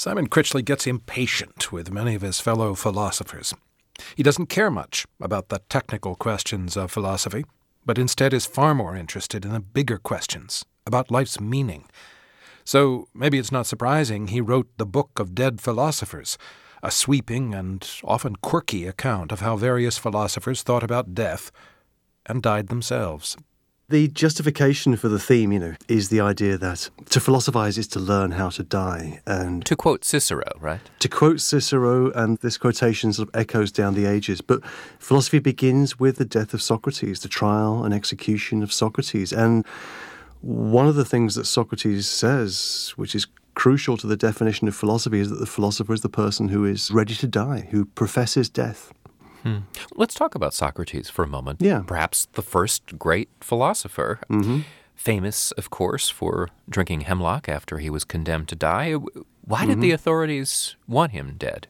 Simon Critchley gets impatient with many of his fellow philosophers. He doesn't care much about the technical questions of philosophy, but instead is far more interested in the bigger questions about life's meaning. So maybe it's not surprising he wrote The Book of Dead Philosophers, a sweeping and often quirky account of how various philosophers thought about death and died themselves. The justification for the theme, is the idea that to philosophize is to learn how to die. And to quote Cicero, right? To quote Cicero, and this quotation sort of echoes down the ages, but philosophy begins with the death of Socrates, the trial and execution of Socrates. And one of the things that Socrates says, which is crucial to the definition of philosophy, is that the philosopher is the person who is ready to die, who professes death. Let's talk about Socrates for a moment. Yeah. Perhaps the first great philosopher. Mm-hmm. Famous, of course, for drinking hemlock after he was condemned to die. Why did the authorities want him dead?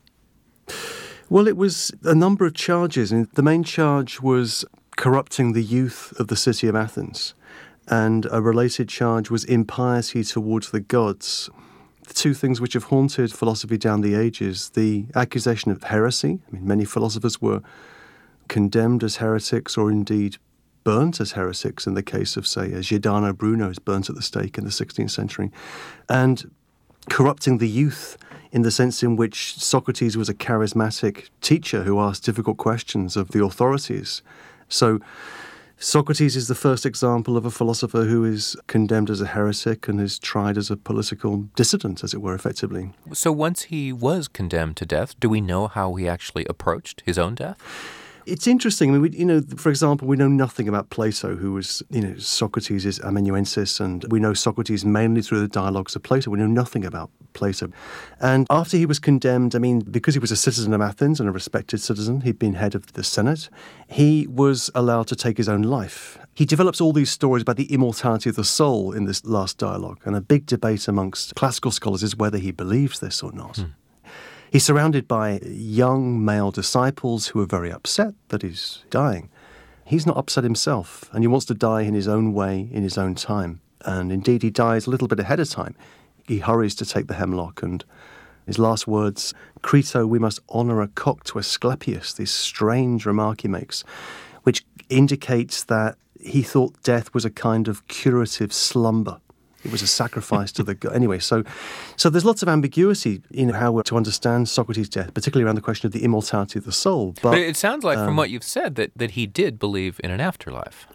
Well, it was a number of charges. And the main charge was corrupting the youth of the city of Athens. And a related charge was impiety towards the gods. The two things which have haunted philosophy down the ages, the accusation of heresy. Many philosophers were condemned as heretics or indeed burnt as heretics in the case of, say, Giordano Bruno is burnt at the stake in the 16th century. And corrupting the youth in the sense in which Socrates was a charismatic teacher who asked difficult questions of the authorities. So Socrates is the first example of a philosopher who is condemned as a heretic and is tried as a political dissident, as it were, effectively. So once he was condemned to death, do we know how he actually approached his own death? It's interesting. For example, we know nothing about Plato, who was, Socrates' amanuensis, and we know Socrates mainly through the dialogues of Plato. We know nothing about Plato. And after he was condemned, because he was a citizen of Athens and a respected citizen, he'd been head of the Senate, he was allowed to take his own life. He develops all these stories about the immortality of the soul in this last dialogue, and a big debate amongst classical scholars is whether he believes this or not. He's surrounded by young male disciples who are very upset that he's dying. He's not upset himself, and he wants to die in his own way, in his own time. And indeed, he dies a little bit ahead of time. He hurries to take the hemlock, and his last words, "Crito, we must honour a cock to Asclepius," this strange remark he makes, which indicates that he thought death was a kind of curative slumber. It was a sacrifice to the god. Anyway, so there's lots of ambiguity in how we're to understand Socrates' death, particularly around the question of the immortality of the soul. But it sounds like, from what you've said, that he did believe in an afterlife.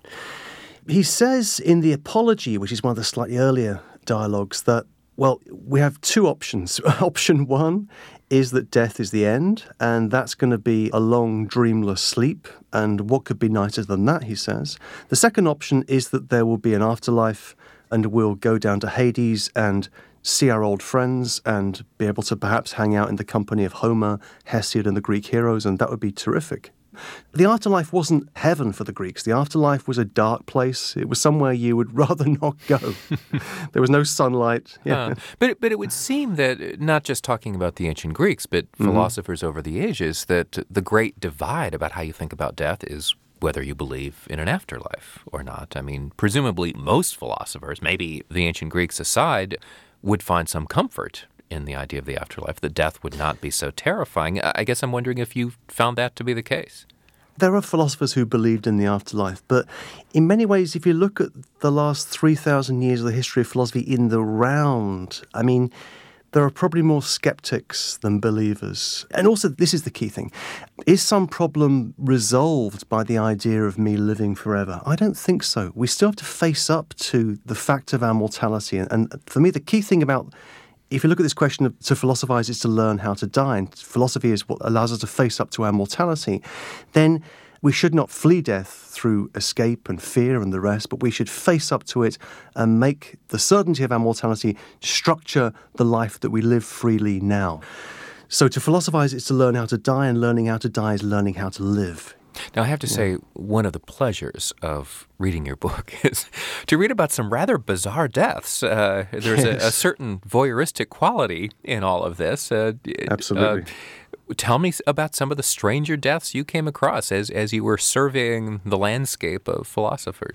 He says in the Apology, which is one of the slightly earlier dialogues, that, well, we have two options. Option one is that death is the end, and that's going to be a long, dreamless sleep. And what could be nicer than that, he says. The second option is that there will be an afterlife, and we'll go down to Hades and see our old friends and be able to perhaps hang out in the company of Homer, Hesiod, and the Greek heroes, and that would be terrific. The afterlife wasn't heaven for the Greeks. The afterlife was a dark place. It was somewhere you would rather not go. There was no sunlight. Yeah. But it would seem that, not just talking about the ancient Greeks, but philosophers over the ages, that the great divide about how you think about death is whether you believe in an afterlife or not. Presumably most philosophers, maybe the ancient Greeks aside, would find some comfort in the idea of the afterlife, that death would not be so terrifying. I guess I'm wondering if you found that to be the case. There are philosophers who believed in the afterlife, but in many ways, if you look at the last 3,000 years of the history of philosophy in the round, there are probably more skeptics than believers. And also, this is the key thing. Is some problem resolved by the idea of me living forever? I don't think so. We still have to face up to the fact of our mortality. And for me, the key thing about, if you look at this question of to philosophize is to learn how to die, and philosophy is what allows us to face up to our mortality, then we should not flee death through escape and fear and the rest, but we should face up to it and make the certainty of our mortality structure the life that we live freely now. So to philosophize is to learn how to die, and learning how to die is learning how to live. Now, I have to say, one of the pleasures of reading your book is to read about some rather bizarre deaths. There's a certain voyeuristic quality in all of this. Absolutely. Tell me about some of the stranger deaths you came across as you were surveying the landscape of philosophers.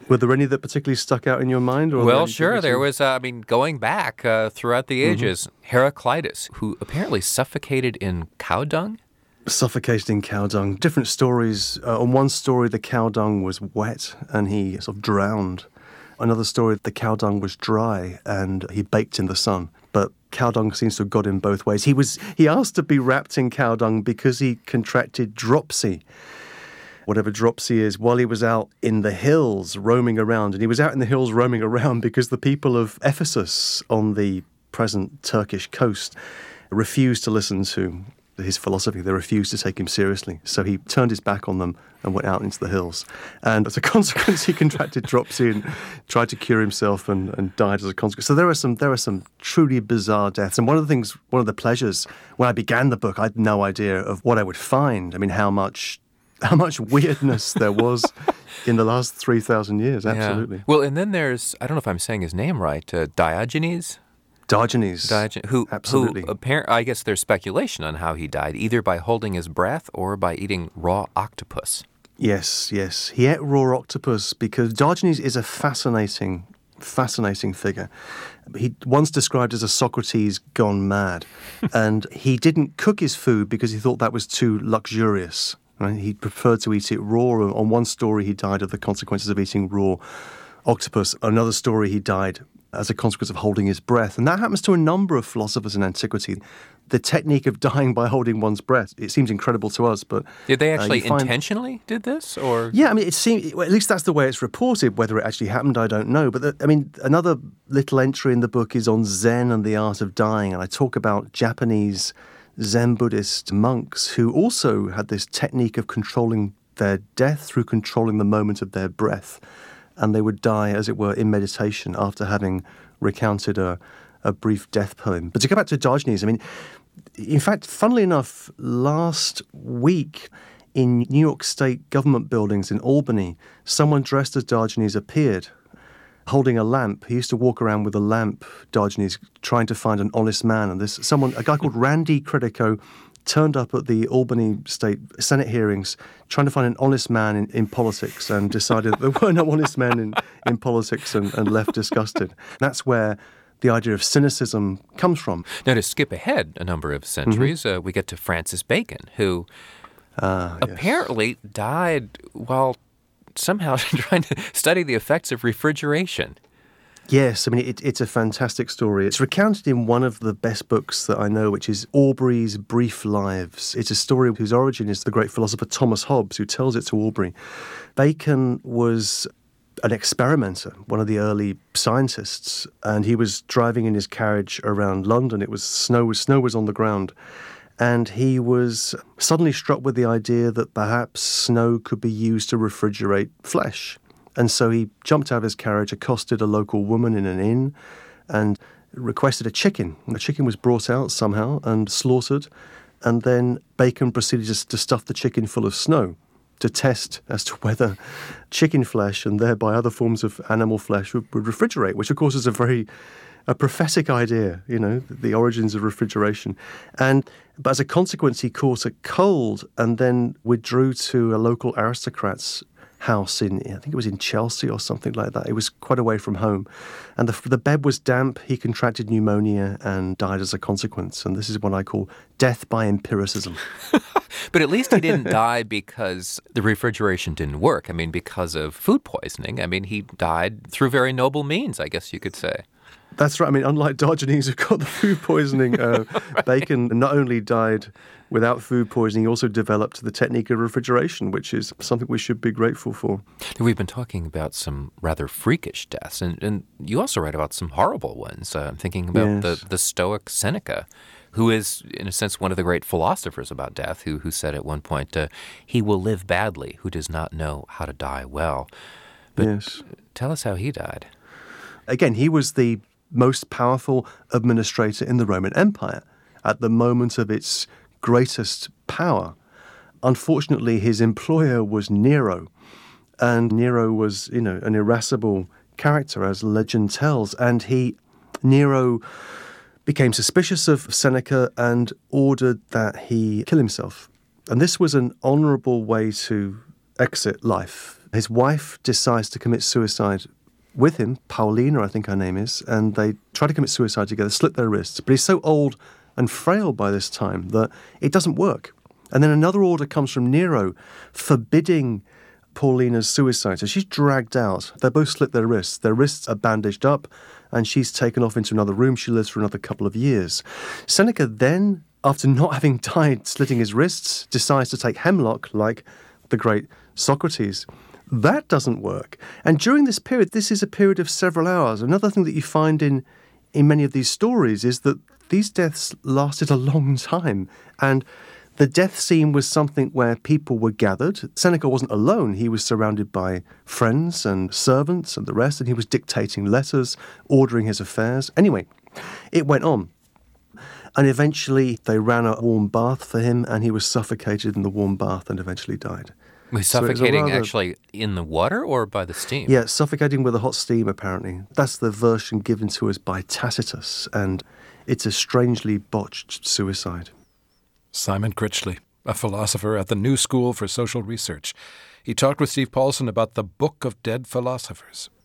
Were there any that particularly stuck out in your mind? Or Well, sure. There was, going back throughout the ages, Heraclitus, who apparently suffocated in cow dung. Suffocated in cow dung. Different stories. On one story, the cow dung was wet and he sort of drowned. Another story, the cow dung was dry and he baked in the sun. But cow dung seems to have got him both ways. He asked to be wrapped in cow dung because he contracted dropsy, whatever dropsy is, while he was out in the hills roaming around. And he was out in the hills roaming around because the people of Ephesus on the present Turkish coast refused to listen to his philosophy. They refused to take him seriously. So he turned his back on them and went out into the hills. And as a consequence, he contracted dropsy and tried to cure himself and died as a consequence. So there are some truly bizarre deaths. And one of the pleasures, when I began the book, I had no idea of what I would find. I mean, how much weirdness there was in the last 3,000 years. Absolutely. Yeah. Well, and then there's, I don't know if I'm saying his name right, Diogenes? Diogenes, absolutely. Who I guess there's speculation on how he died, either by holding his breath or by eating raw octopus. Yes. He ate raw octopus because Diogenes is a fascinating figure. He once described as a Socrates gone mad, and he didn't cook his food because he thought that was too luxurious. Right? He preferred to eat it raw. On one story, he died of the consequences of eating raw octopus. Another story, he died as a consequence of holding his breath. And that happens to a number of philosophers in antiquity. The technique of dying by holding one's breath, it seems incredible to us, but... Did they actually intentionally did this, or...? Yeah, I mean, it seems, well, at least that's the way it's reported. Whether it actually happened, I don't know. But, another little entry in the book is on Zen and the art of dying, and I talk about Japanese Zen Buddhist monks who also had this technique of controlling their death through controlling the moment of their breath. And they would die, as it were, in meditation after having recounted a brief death poem. But to go back to Diogenes, in fact, funnily enough, last week in New York State government buildings in Albany, someone dressed as Diogenes appeared, holding a lamp. He used to walk around with a lamp, Diogenes, trying to find an honest man. And a guy called Randy Credico, turned up at the Albany State Senate hearings trying to find an honest man in politics and decided that there were no honest men in politics and left disgusted. That's where the idea of cynicism comes from. Now, to skip ahead a number of centuries, we get to Francis Bacon, who apparently died while somehow trying to study the effects of refrigeration. Yes, it's a fantastic story. It's recounted in one of the best books that I know, which is Aubrey's Brief Lives. It's a story whose origin is the great philosopher Thomas Hobbes, who tells it to Aubrey. Bacon was an experimenter, one of the early scientists, and he was driving in his carriage around London. Snow was on the ground, and he was suddenly struck with the idea that perhaps snow could be used to refrigerate flesh. And so he jumped out of his carriage, accosted a local woman in an inn, and requested a chicken. The chicken was brought out somehow and slaughtered, and then Bacon proceeded to stuff the chicken full of snow to test as to whether chicken flesh and thereby other forms of animal flesh would refrigerate, which of course is a prophetic idea, the origins of refrigeration. But as a consequence, he caught a cold and then withdrew to a local aristocrat's house I think it was in Chelsea or something like that. It was quite away from home. And the bed was damp, he contracted pneumonia and died as a consequence. And this is what I call death by empiricism. But at least he didn't die because the refrigeration didn't work. Because of food poisoning. He died through very noble means, I guess you could say. That's right. Unlike Diogenes, who got the food poisoning, Bacon not only died without food poisoning, he also developed the technique of refrigeration, which is something we should be grateful for. We've been talking about some rather freakish deaths, and you also write about some horrible ones. I'm thinking about the Stoic Seneca, who is, in a sense, one of the great philosophers about death, who said at one point, he will live badly who does not know how to die well. But tell us how he died. Again, he was the most powerful administrator in the Roman Empire at the moment of its greatest power. Unfortunately, his employer was Nero, and Nero was, an irascible character, as legend tells, and Nero became suspicious of Seneca and ordered that he kill himself. And this was an honorable way to exit life. His wife decides to commit suicide with him, Paulina, I think her name is, and they try to commit suicide together, slit their wrists. But he's so old and frail by this time that it doesn't work. And then another order comes from Nero forbidding Paulina's suicide. So she's dragged out. They both slit their wrists. Their wrists are bandaged up, and she's taken off into another room. She lives for another couple of years. Seneca then, after not having died slitting his wrists, decides to take hemlock like the great Socrates. That doesn't work. And during this period, this is a period of several hours. Another thing that you find in many of these stories is that these deaths lasted a long time. And the death scene was something where people were gathered. Seneca wasn't alone. He was surrounded by friends and servants and the rest, and he was dictating letters, ordering his affairs. Anyway, it went on. And eventually they ran a warm bath for him, and he was suffocated in the warm bath and eventually died. Was suffocating actually in the water or by the steam? Yeah, suffocating with a hot steam, apparently. That's the version given to us by Tacitus, and it's a strangely botched suicide. Simon Critchley, a philosopher at the New School for Social Research. He talked with Steve Paulson about the Book of Dead Philosophers.